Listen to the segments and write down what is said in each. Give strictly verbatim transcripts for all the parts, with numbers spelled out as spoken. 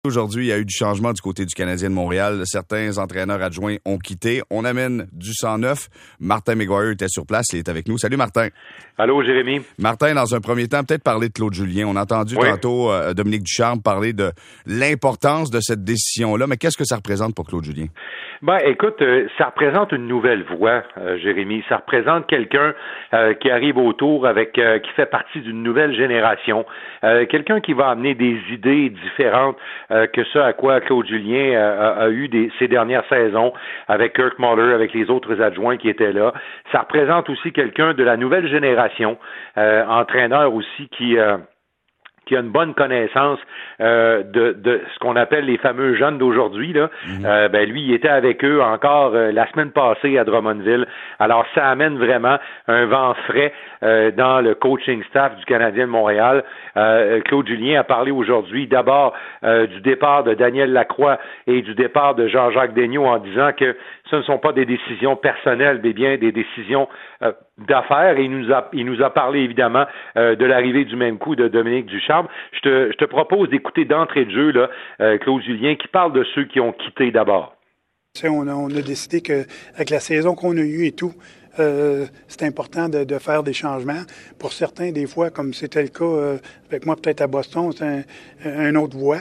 Aujourd'hui, il y a eu du changement du côté du Canadien de Montréal. Certains entraîneurs adjoints ont quitté. On amène du sang neuf. Martin McGuire était sur place. Il est avec nous. Salut, Martin. Allô, Jérémy. Martin, dans un premier temps, peut-être parler de Claude Julien. On a entendu oui. tantôt euh, Dominique Ducharme parler de l'importance de cette décision-là. Mais qu'est-ce que ça représente pour Claude Julien? Ben, écoute, euh, ça représente une nouvelle voix, euh, Jérémy. Ça représente quelqu'un euh, qui arrive autour avec, euh, qui fait partie d'une nouvelle génération. Euh, quelqu'un qui va amener des idées différentes euh, que ce à quoi Claude Julien euh, a, a eu des, ces dernières saisons avec Kirk Muller, avec les autres adjoints qui étaient là. Ça représente aussi quelqu'un de la nouvelle génération, euh, entraîneur aussi qui... Euh, qui a une bonne connaissance euh, de, de ce qu'on appelle les fameux jeunes d'aujourd'hui. Là. Mm-hmm. Euh, ben lui, il était avec eux encore euh, la semaine passée à Drummondville. Alors, ça amène vraiment un vent frais euh, dans le coaching staff du Canadien de Montréal. Euh, Claude Julien a parlé aujourd'hui d'abord euh, du départ de Daniel Lacroix et du départ de Jean-Jacques Daigneault en disant que ce ne sont pas des décisions personnelles, mais bien des décisions euh, d'affaires. Et il nous a, il nous a parlé évidemment euh, de l'arrivée du même coup de Dominique Ducharme. Je te, je te propose d'écouter d'entrée de jeu là, euh, Claude Julien qui parle de ceux qui ont quitté d'abord. Tu sais, on a, on a décidé qu'avec la saison qu'on a eue et tout, euh, c'est important de, de faire des changements. Pour certains, des fois, comme c'était le cas euh, avec moi peut-être à Boston, c'est un, un autre voie.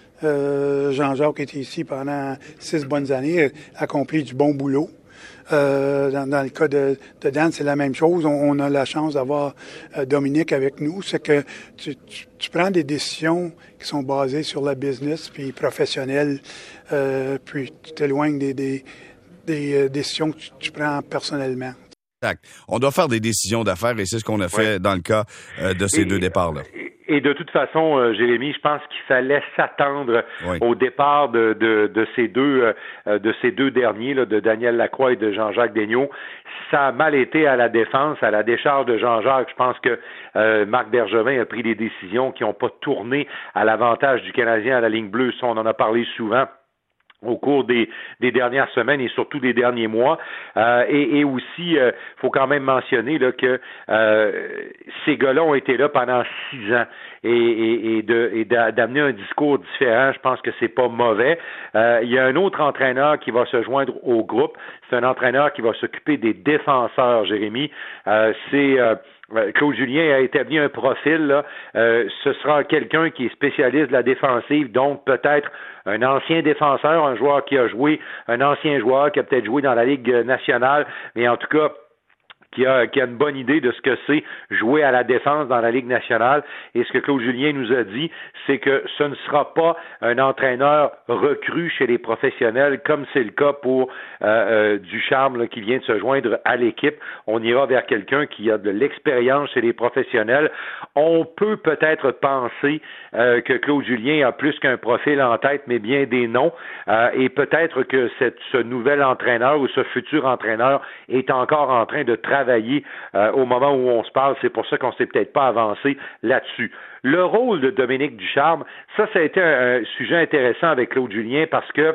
Euh, Jean-Jacques était ici pendant six bonnes années, a accompli du bon boulot. Euh, dans, dans le cas de, de Dan, c'est la même chose. On, on a la chance d'avoir euh, Dominique avec nous. C'est que tu, tu, tu prends des décisions qui sont basées sur la business puis professionnelle, euh, puis tu t'éloignes des, des, des euh, décisions que tu, tu prends personnellement. Exact. On doit faire des décisions d'affaires et c'est ce qu'on a fait ouais. dans le cas euh, de ces et, deux départs-là. Et de toute façon, euh, Jérémy, je pense qu'il fallait s'attendre oui. au départ de, de, de ces deux euh, de ces deux derniers, là, de Daniel Lacroix et de Jean-Jacques Daigneault. Ça a mal été à la défense, à la décharge de Jean-Jacques. Je pense que euh, Marc Bergevin a pris des décisions qui n'ont pas tourné à l'avantage du Canadien à la ligne bleue. Ça, on en a parlé souvent au cours des, des dernières semaines et surtout des derniers mois. Euh, et, et aussi, il euh, faut quand même mentionner là, que euh, ces gars-là ont été là pendant six ans. Et, et, et, de, et d'amener un discours différent, je pense que c'est pas mauvais. Euh, il y a un autre entraîneur qui va se joindre au groupe. C'est un entraîneur qui va s'occuper des défenseurs, Jérémy. Euh, c'est... Euh, Claude Julien a établi un profil, là. Euh, ce sera quelqu'un qui est spécialiste de la défensive, donc peut-être un ancien défenseur, un joueur qui a joué, un ancien joueur qui a peut-être joué dans la Ligue nationale, mais en tout cas, qui a, qui a une bonne idée de ce que c'est jouer à la défense dans la Ligue nationale. Et ce que Claude Julien nous a dit, c'est que ce ne sera pas un entraîneur recru chez les professionnels, comme c'est le cas pour euh, euh, Ducharme là, qui vient de se joindre à l'équipe. On ira vers quelqu'un qui a de l'expérience chez les professionnels. On peut peut-être penser euh, que Claude Julien a plus qu'un profil en tête, mais bien des noms. Euh, et peut-être que cette, ce nouvel entraîneur ou ce futur entraîneur est encore en train de travailler travailler euh, au moment où on se parle. C'est pour ça qu'on ne s'est peut-être pas avancé là-dessus. Le rôle de Dominique Ducharme, ça, ça a été un, un sujet intéressant avec Claude Julien parce que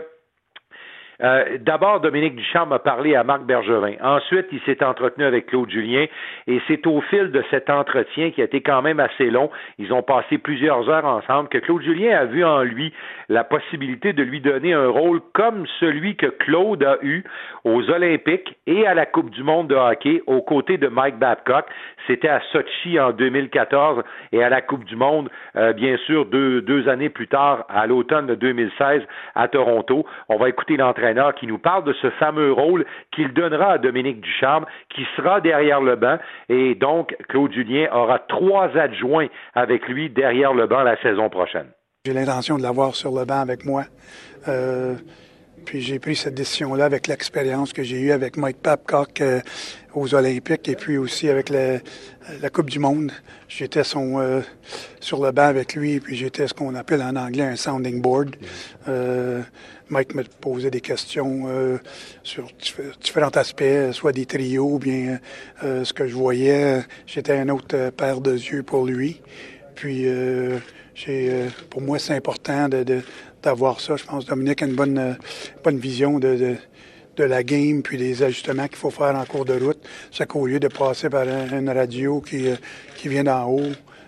Euh, d'abord, Dominique Ducharme a parlé à Marc Bergevin. Ensuite, il s'est entretenu avec Claude Julien et c'est au fil de cet entretien qui a été quand même assez long, ils ont passé plusieurs heures ensemble, que Claude Julien a vu en lui la possibilité de lui donner un rôle comme celui que Claude a eu aux Olympiques et à la Coupe du monde de hockey aux côtés de Mike Babcock. C'était à Sochi en deux mille quatorze et à la Coupe du monde, euh, bien sûr, deux, deux années plus tard, à l'automne de deux mille seize à Toronto. On va écouter l'entraîneur qui nous parle de ce fameux rôle qu'il donnera à Dominique Ducharme, qui sera derrière le banc. Et donc, Claude Julien aura trois adjoints avec lui derrière le banc la saison prochaine. J'ai l'intention de l'avoir sur le banc avec moi. Euh, puis j'ai pris cette décision-là avec l'expérience que j'ai eue avec Mike Babcock euh, aux Olympiques et puis aussi avec la, la Coupe du monde. J'étais son, euh, sur le banc avec lui, puis j'étais ce qu'on appelle en anglais un sounding board. Euh, Mike me posait des questions euh, sur différents aspects, soit des trios ou bien euh, ce que je voyais. J'étais un autre euh, paire de yeux pour lui. Puis, euh, j'ai, euh, pour moi, c'est important de, de, d'avoir ça. Je pense que Dominique a une bonne, euh, bonne vision de, de, de la game puis des ajustements qu'il faut faire en cours de route. C'est qu'au lieu de passer par un, une radio qui, euh, qui vient d'en haut,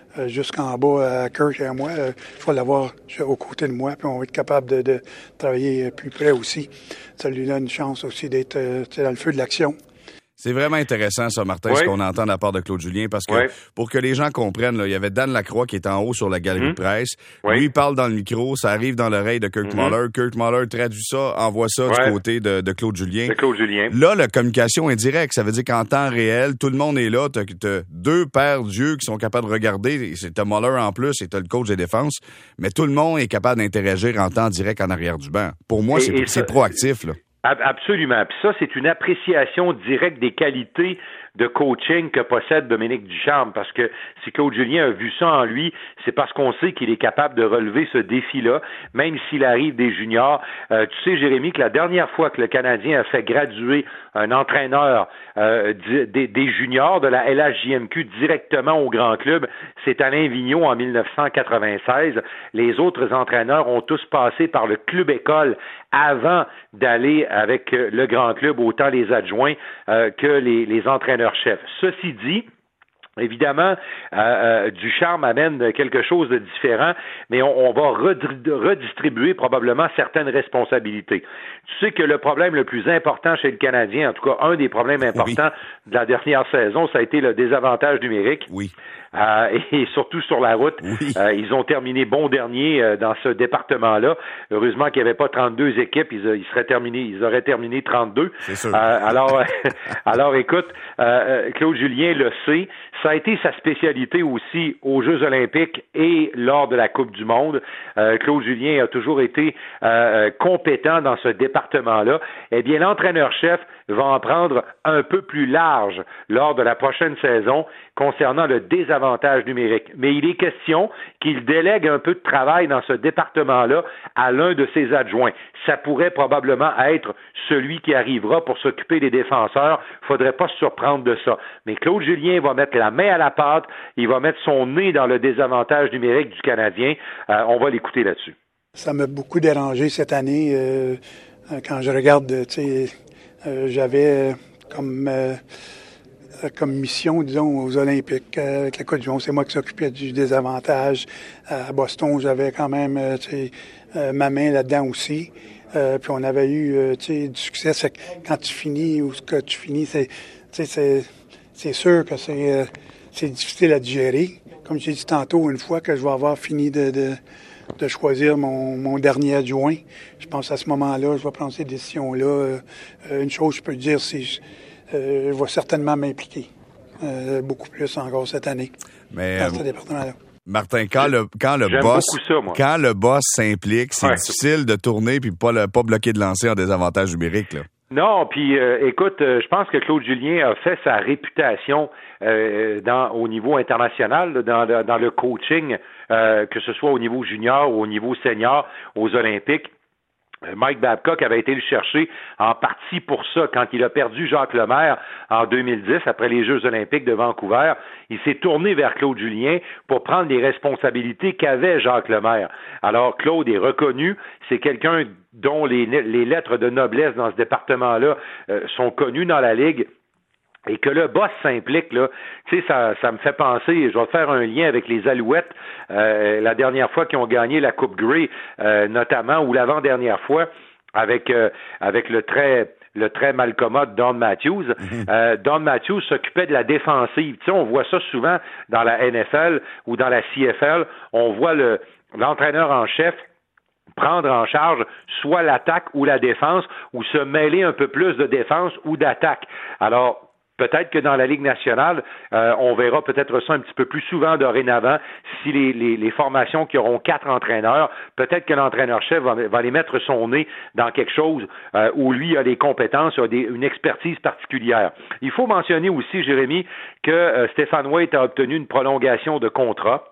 euh, jusqu'en bas à Kirk et à moi. Euh, il faut l'avoir aux côtés de moi, puis on va être capable de, de travailler plus près aussi. Ça lui donne une chance aussi d'être euh, dans le feu de l'action. C'est vraiment intéressant, ça, Martin, oui. ce qu'on entend de la part de Claude Julien, parce que oui. pour que les gens comprennent, là, il y avait Dan Lacroix qui est en haut sur la galerie mmh. de presse. Oui. Lui, il parle dans le micro, ça arrive dans l'oreille de Kurt mmh. Muller. Kurt Muller traduit ça, envoie ça oui. du côté de, de Claude Julien. De Claude Julien. Là, la communication est directe. Ça veut dire qu'en temps réel, tout le monde est là. T'as, t'as deux paires d'yeux qui sont capables de regarder. T'as Muller en plus et t'as le coach des défenses. Mais tout le monde est capable d'interagir en temps direct en arrière du banc. Pour moi, et, c'est, et c'est ça, proactif, là. Absolument. Puis ça, c'est une appréciation directe des qualités de coaching que possède Dominique Ducharme, parce que si Claude Julien a vu ça en lui, c'est parce qu'on sait qu'il est capable de relever ce défi-là, même s'il arrive des juniors. Euh, tu sais, Jérémy, que la dernière fois que le Canadien a fait graduer un entraîneur euh, des, des juniors de la L H J M Q directement au grand club, c'est Alain Vigneault en dix-neuf cent quatre-vingt-seize. Les autres entraîneurs ont tous passé par le club école avant d'aller avec le grand club, autant les adjoints euh, que les, les entraîneurs-chefs. Ceci dit, évidemment, euh, euh, Ducharme amène quelque chose de différent, mais on, on va redistribuer probablement certaines responsabilités. Tu sais que le problème le plus important chez le Canadien, en tout cas un des problèmes importants oui. de la dernière saison, ça a été le désavantage numérique. Oui. Euh, et surtout sur la route. Oui. Euh, ils ont terminé bon dernier euh, dans ce département-là. Heureusement qu'il n'y avait pas trente-deux équipes, ils, ils seraient terminés, ils auraient terminé trente-deux. C'est sûr. Euh, alors, alors écoute, euh, Claude Julien le sait. Ça a été sa spécialité aussi aux Jeux olympiques et lors de la Coupe du monde. Euh, Claude Julien a toujours été euh, compétent dans ce département-là. Eh bien, l'entraîneur-chef va en prendre un peu plus large lors de la prochaine saison concernant le désavantage numérique. Mais il est question qu'il délègue un peu de travail dans ce département-là à l'un de ses adjoints. Ça pourrait probablement être celui qui arrivera pour s'occuper des défenseurs. Il ne faudrait pas se surprendre de ça. Mais Claude Julien va mettre la main à la pâte. Il va mettre son nez dans le désavantage numérique du Canadien. Euh, on va l'écouter là-dessus. Ça m'a beaucoup dérangé cette année. Euh, quand je regarde, tu sais, euh, j'avais comme... Euh, comme mission, disons, aux Olympiques, euh, avec la Coupe du monde. C'est moi qui s'occupais du désavantage. À Boston, j'avais quand même euh, euh, ma main là-dedans aussi. Euh, puis on avait eu euh, du succès. C'est que quand tu finis ou ce que tu finis, c'est, c'est, c'est sûr que c'est, euh, c'est difficile à digérer. Comme j'ai dit tantôt, une fois que je vais avoir fini de, de, de choisir mon, mon dernier adjoint, je pense à ce moment-là, je vais prendre ces décisions-là. Euh, une chose, je peux dire, c'est... Euh, je vais certainement m'impliquer euh, beaucoup plus encore cette année Mais, dans ce département-là. Martin, quand le quand le J'aime boss ça, quand le boss s'implique, c'est ouais. difficile de tourner puis pas le, pas bloquer de lancer en désavantage numérique là. Non, puis euh, écoute, euh, je pense que Claude Julien a fait sa réputation euh, dans au niveau international, là, dans, dans le coaching, euh, que ce soit au niveau junior ou au niveau senior, aux Olympiques. Mike Babcock avait été le chercher en partie pour ça. Quand il a perdu Jacques Lemaire en deux mille dix, après les Jeux olympiques de Vancouver, il s'est tourné vers Claude Julien pour prendre les responsabilités qu'avait Jacques Lemaire. Alors, Claude est reconnu, c'est quelqu'un dont les, les lettres de noblesse dans ce département-là euh, sont connues dans la Ligue. Et que le boss s'implique, là, tu sais, ça, ça me fait penser, je vais faire un lien avec les Alouettes, euh, la dernière fois qu'ils ont gagné la Coupe Grey, euh, notamment, ou l'avant-dernière fois, avec euh, avec le très le très malcommode Don Matthews. Euh, Don Matthews s'occupait de la défensive. Tu sais, on voit ça souvent dans la N F L ou dans la C F L. On voit le l'entraîneur en chef prendre en charge soit l'attaque ou la défense, ou se mêler un peu plus de défense ou d'attaque. Alors, peut-être que dans la Ligue nationale, euh, on verra peut-être ça un petit peu plus souvent dorénavant si les, les, les formations qui auront quatre entraîneurs, peut-être que l'entraîneur-chef va, va aller mettre son nez dans quelque chose euh, où lui a des compétences, a des, une expertise particulière. Il faut mentionner aussi, Jérémy, que euh, Stéphane Waite a obtenu une prolongation de contrat.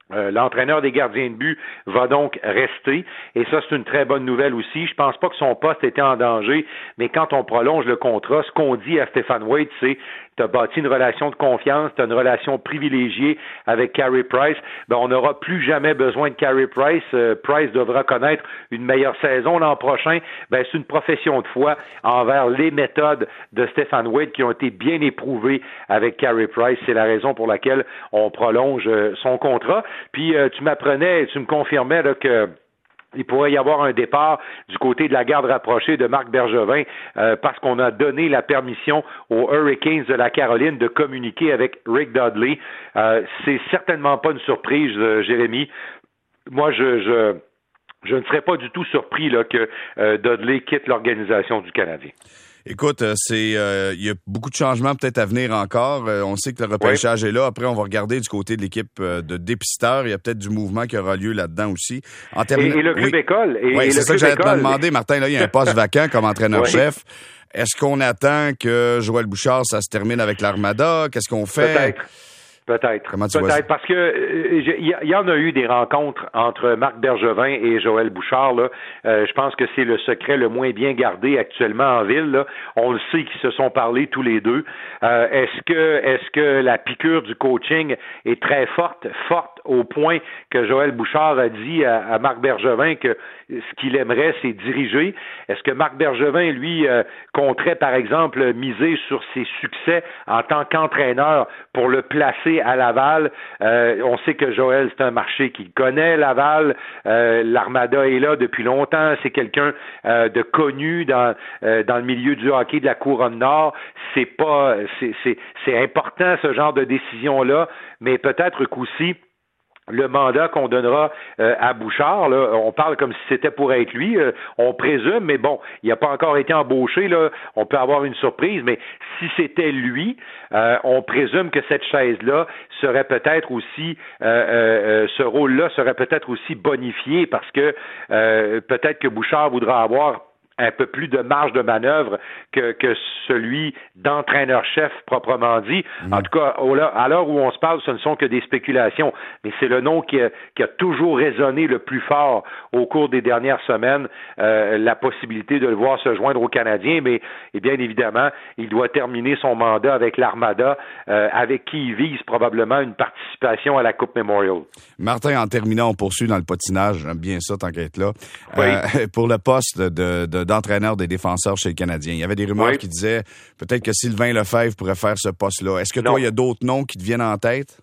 Euh, l'entraîneur des gardiens de but va donc rester, et ça, c'est une très bonne nouvelle aussi. Je pense pas que son poste était en danger, mais quand on prolonge le contrat, ce qu'on dit à Stephen Wade, c'est tu as bâti une relation de confiance, tu as une relation privilégiée avec Carey Price, ben on n'aura plus jamais besoin de Carey Price. Euh, Price devra connaître une meilleure saison l'an prochain. Ben c'est une profession de foi envers les méthodes de Stephen Wade qui ont été bien éprouvées avec Carey Price. C'est la raison pour laquelle on prolonge euh, son contrat. Puis euh, tu m'apprenais, tu me confirmais là, que il pourrait y avoir un départ du côté de la garde rapprochée de Marc Bergevin euh, parce qu'on a donné la permission aux Hurricanes de la Caroline de communiquer avec Rick Dudley. Euh, c'est certainement pas une surprise, euh, Jérémy. Moi, je, je, je ne serais pas du tout surpris là, que euh, Dudley quitte l'organisation du Canadien. Écoute, c'est euh, il y a beaucoup de changements peut-être à venir encore. Euh, on sait que le repêchage oui. est là. Après, on va regarder du côté de l'équipe euh, de dépisteurs. Il y a peut-être du mouvement qui aura lieu là-dedans aussi. En termes... et, et le club oui. école. Et, oui, et c'est le ça que j'allais te demander, Martin. Là, il y a un poste vacant comme entraîneur-chef. Oui. Est-ce qu'on attend que Joël Bouchard, ça se termine avec l'Armada? Qu'est-ce qu'on fait? Peut-être. Peut-être. Comment tu Peut-être vois ça? parce que il euh, y, y en a eu des rencontres entre Marc Bergevin et Joël Bouchard. Là. Euh, je pense que c'est le secret le moins bien gardé actuellement en ville. Là. On le sait qu'ils se sont parlé tous les deux. Euh, est-ce que est-ce que la piqûre du coaching est très forte, forte au point que Joël Bouchard a dit à, à Marc Bergevin que ce qu'il aimerait, c'est diriger? Est-ce que Marc Bergevin, lui, euh, compterait, par exemple, miser sur ses succès en tant qu'entraîneur pour le placer à Laval? Euh, on sait que Joël, c'est un marché qu'il connaît, Laval. Euh, L'Armada est là depuis longtemps. C'est quelqu'un euh, de connu dans euh, dans le milieu du hockey de la Couronne Nord. C'est pas, c'est c'est c'est important ce genre de décision-là, mais peut-être qu'aussi le mandat qu'on donnera euh, à Bouchard, là, on parle comme si c'était pour être lui, euh, on présume, mais bon, il n'a pas encore été embauché, là, on peut avoir une surprise, mais si c'était lui, euh, on présume que cette chaise-là serait peut-être aussi, euh, euh, ce rôle-là serait peut-être aussi bonifié parce que euh, peut-être que Bouchard voudra avoir un peu plus de marge de manœuvre que, que celui d'entraîneur-chef proprement dit. Mmh. En tout cas, à l'heure où on se parle, ce ne sont que des spéculations, mais c'est le nom qui a, qui a toujours résonné le plus fort au cours des dernières semaines, euh, la possibilité de le voir se joindre aux Canadiens, mais et bien évidemment, il doit terminer son mandat avec l'Armada, euh, avec qui il vise probablement une participation à la Coupe Memorial. Martin, en terminant, on poursuit dans le patinage, j'aime bien ça, tant qu'être là. Oui. Euh, pour le poste de, de d'entraîneur des défenseurs chez les Canadiens. Il y avait des rumeurs oui. qui disaient peut-être que Sylvain Lefebvre pourrait faire ce poste-là. Est-ce que non. toi, il y a d'autres noms qui te viennent en tête?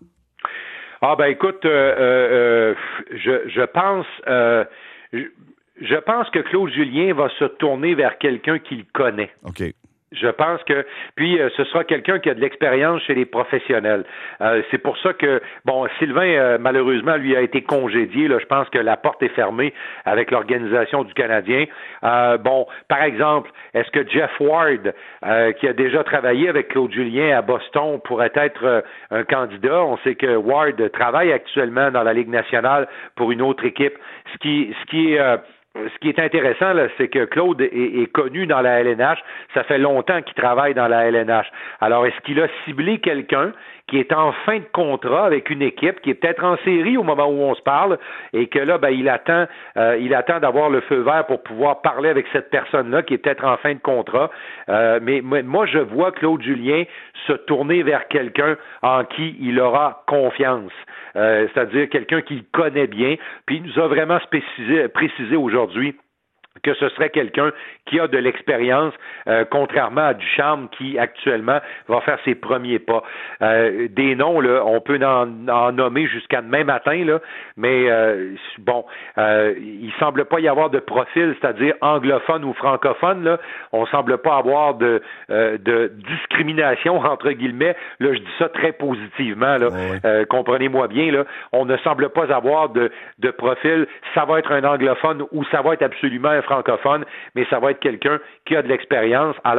Ah ben écoute, euh, euh, je, je pense euh, je, je pense que Claude Julien va se tourner vers quelqu'un qu'il connaît. OK. Je pense que, puis euh, ce sera quelqu'un qui a de l'expérience chez les professionnels. Euh, c'est pour ça que, bon, Sylvain, euh, malheureusement, lui a été congédié. Là, je pense que la porte est fermée avec l'organisation du Canadien. Euh, bon, par exemple, est-ce que Jeff Ward, euh, qui a déjà travaillé avec Claude Julien à Boston, pourrait être euh, un candidat? On sait que Ward travaille actuellement dans la Ligue nationale pour une autre équipe. Ce qui, ce qui est... Euh, Ce qui est intéressant, là, c'est que Claude est, est connu dans la L N H. Ça fait longtemps qu'il travaille dans la L N H. Alors, est-ce qu'il a ciblé quelqu'un qui est en fin de contrat avec une équipe, qui est peut-être en série au moment où on se parle, et que là, ben, il attend, euh, il attend d'avoir le feu vert pour pouvoir parler avec cette personne-là qui est peut-être en fin de contrat. Euh, mais, mais moi, je vois Claude Julien se tourner vers quelqu'un en qui il aura confiance. Euh, c'est-à-dire quelqu'un qu'il connaît bien, puis il nous a vraiment spécisé, précisé aujourd'hui que ce serait quelqu'un qui a de l'expérience, euh, contrairement à Ducharme qui, actuellement, va faire ses premiers pas. Euh, des noms, là, on peut en, en nommer jusqu'à demain matin, là, mais euh, bon, euh, il semble pas y avoir de profil, c'est-à-dire anglophone ou francophone, là. On semble pas avoir de, euh, de discrimination, entre guillemets. Là, je dis ça très positivement, là. Oui. Euh, comprenez-moi bien, là. On ne semble pas avoir de, de profil, ça va être un anglophone ou ça va être absolument un francophone, mais ça va être quelqu'un qui a de l'expérience. Alors,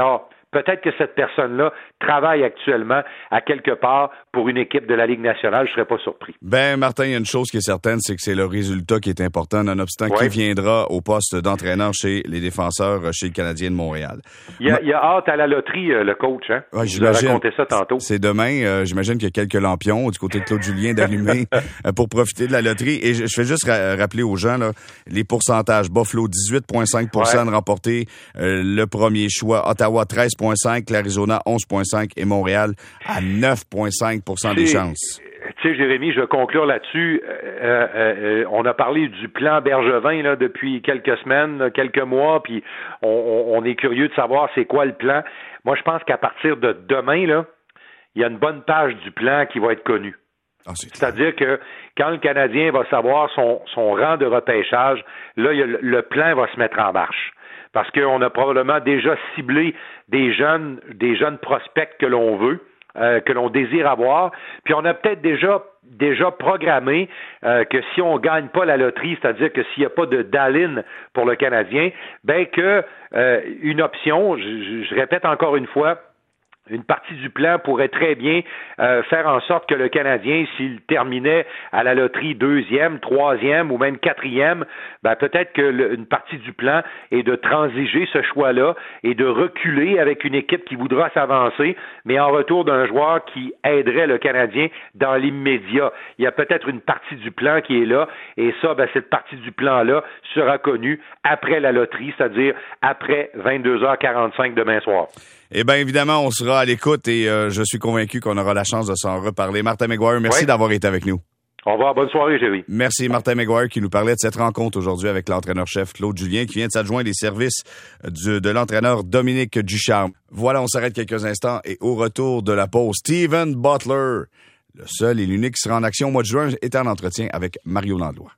peut-être que cette personne-là travaille actuellement à quelque part pour une équipe de la Ligue nationale. Je serais pas surpris. Ben, Martin, il y a une chose qui est certaine, c'est que c'est le résultat qui est important, nonobstant ouais. qui viendra au poste d'entraîneur chez les défenseurs, chez le Canadien de Montréal. Il y a, Ma... il y a hâte à la loterie, le coach, hein? Ouais, je vous ai raconté ça tantôt. C'est demain. Euh, j'imagine qu'il y a quelques lampions du côté de Claude Julien d'allumer pour profiter de la loterie. Et je, je fais juste ra- rappeler aux gens là, les pourcentages. Buffalo, dix-huit virgule cinq pour cent ouais. de remporter euh, le premier choix. Ottawa, treize virgule cinq pour cent. L'Arizona, onze virgule cinq pour cent. Et Montréal, à neuf virgule cinq pour cent des chances. Tu sais, Jérémy, je vais conclure là-dessus. Euh, euh, on a parlé du plan Bergevin là, depuis quelques semaines, quelques mois, puis on, on est curieux de savoir c'est quoi le plan. Moi, je pense qu'à partir de demain, là, il y a une bonne page du plan qui va être connue. Ah, c'est C'est-à-dire que quand le Canadien va savoir son, son rang de repêchage, là, il y a le, le plan va se mettre en marche. Parce qu'on a probablement déjà ciblé des jeunes, des jeunes prospects que l'on veut. Euh, que l'on désire avoir, puis on a peut-être déjà déjà programmé euh, que si on gagne pas la loterie, c'est-à-dire que s'il n'y a pas de Dallin pour le Canadien, ben que euh, une option, je, je répète encore une fois, une partie du plan pourrait très bien euh, faire en sorte que le Canadien, s'il terminait à la loterie deuxième, troisième ou même quatrième, ben peut-être que le, une partie du plan est de transiger ce choix-là et de reculer avec une équipe qui voudra s'avancer, mais en retour d'un joueur qui aiderait le Canadien dans l'immédiat. Il y a peut-être une partie du plan qui est là, et ça, ben cette partie du plan-là sera connue après la loterie, c'est-à-dire après vingt-deux heures quarante-cinq demain soir. Eh bien, évidemment, on sera à l'écoute et euh, je suis convaincu qu'on aura la chance de s'en reparler. Martin McGuire, merci oui. d'avoir été avec nous. Au revoir, bonne soirée, Jerry. Merci, Martin McGuire, qui nous parlait de cette rencontre aujourd'hui avec l'entraîneur-chef Claude Julien, qui vient de s'adjoindre les services du, de l'entraîneur Dominique Ducharme. Voilà, on s'arrête quelques instants et au retour de la pause, Steven Butler, le seul et l'unique qui sera en action au mois de juin, est en entretien avec Mario Landlois.